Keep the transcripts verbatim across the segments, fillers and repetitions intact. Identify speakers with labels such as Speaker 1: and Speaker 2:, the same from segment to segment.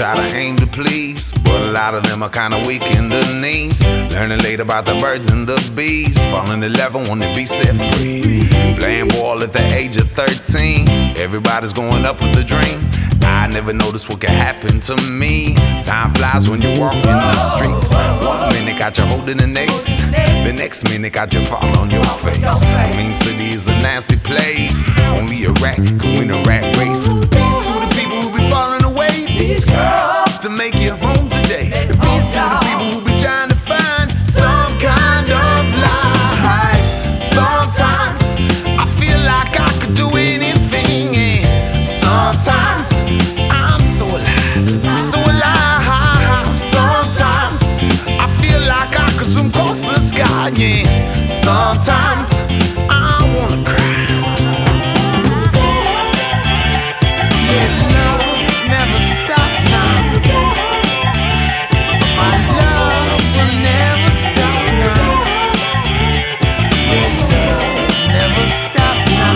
Speaker 1: try to aim to please, but a lot of them are kinda weak in the knees. Learning late about the birds and the bees, falling in love when they be set free. Playing ball at the age of thirteen, everybody's going up with a dream. I never noticed what could happen to me. Time flies when you walk in the streets. One minute got you holding an ace, the next minute got you fall on your face. I mean, city is a nasty place. Only a rat can win a rat race. Peace to the people who be falling away. Peace to make you home today. Peace to the people who be trying to find some kind of life. Sometimes I feel like I could do anything, and sometimes I'm so alive, so alive. Sometimes I feel like I could zoom across the sky, yeah. Sometimes I wanna cry. Let love never stop now. My love will never stop now. Let love never stop now.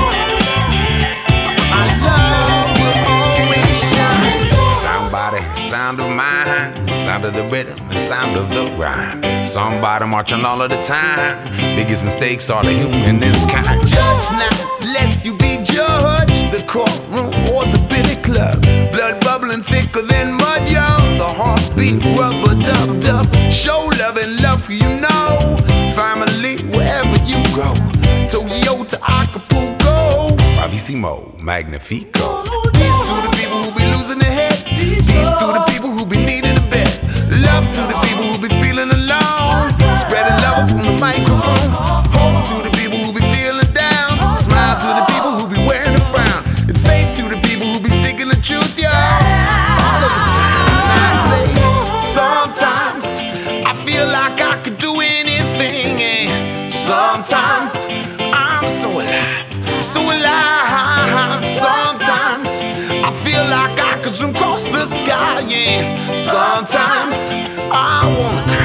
Speaker 1: My love will always shine. Sound body, sound of mind, sound of the rhythm, and sound of the rhyme. Somebody marching all of the time. Biggest mistakes are the humankind. Judge not, lest you be judged. The courtroom or the billy club. Blood bubbling thicker than mud, y'all. The heartbeat rubber dub dub. Show love and love for you know. Family wherever you go. Tokyo to Acapulco. Bravissimo, magnifico. Peace to the people who be losing their head. Peace to the people who be needing a bed. Love to the people who be feeling alone. Spreading love from the microphone. Hope to the people who be feeling down. Smile to the people who be wearing a frown. And faith to the people who be seeking the truth, y'all. All of the time. And I say, sometimes I feel like I could do anything, and sometimes I'm so alive, so alive. Sometimes I feel like I could zoom across the sky, yeah. Sometimes I wanna